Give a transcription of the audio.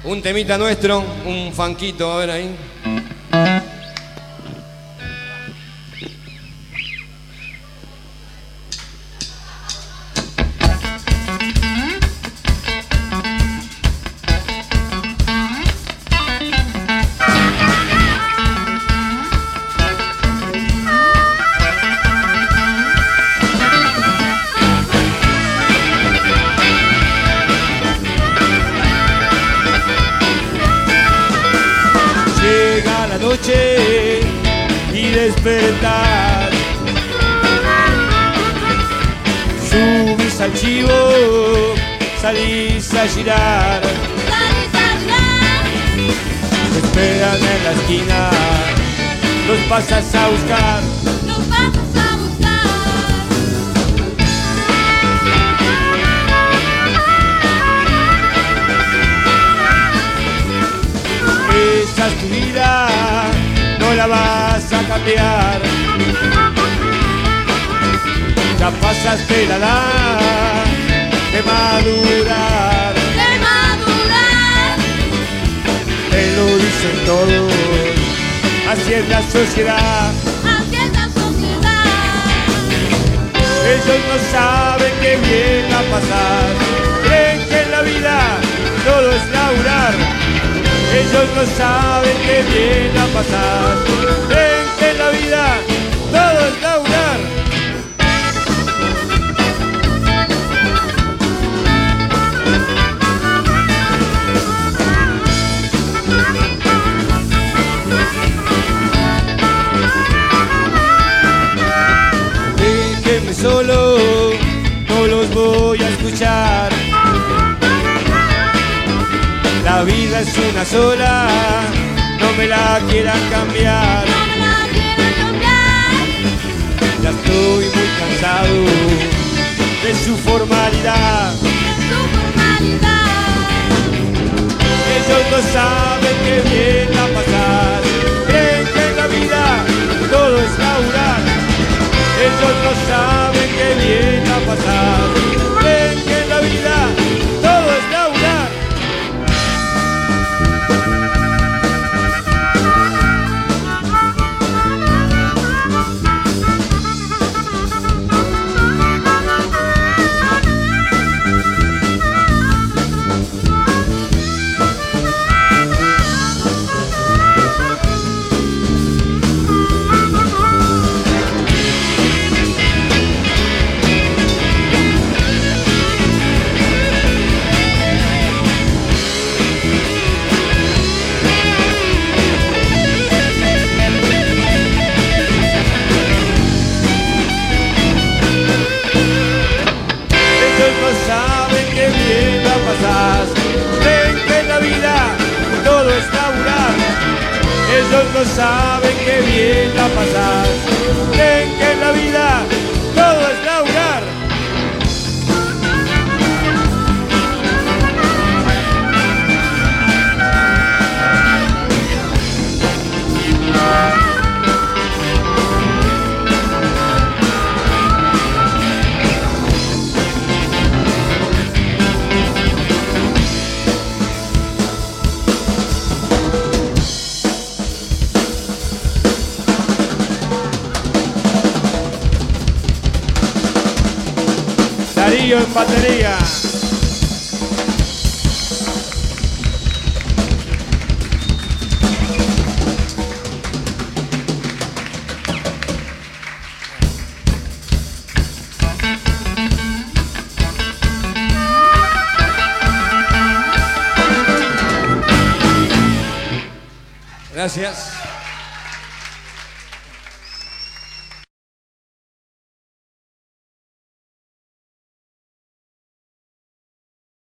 Un temita nuestro, un funquito, a ver ahí. Llega la noche y despertar, subís al chivo, salís a girar, te esperan en la esquina, los pasas a buscar. Esa es tu vida, no la vas a cambiar. Ya pasaste la edad de madurar. Te lo dicen todos, así es la sociedad. Ellos no saben qué bien va a pasar. Creen que en la vida todo es laburar. Ellos no saben qué bien va a pasar. Creen que en la vida todo es laburar. Déjenme solo, no los voy a escuchar. La vida es una sola, no me la quieran cambiar. Ya estoy muy cansado de su formalidad. Ellos no saben qué bien va a pasar. Creen que en la vida todo es laburar. Ellos no saben qué bien va a pasar. Creen que en la vida todo es laburar. Saben que bien va a pasar. Ven que en la vida todo es laburar. Ellos no saben que bien va a pasar. Ven que en la vida todo es laburar. Darío en batería. Gracias.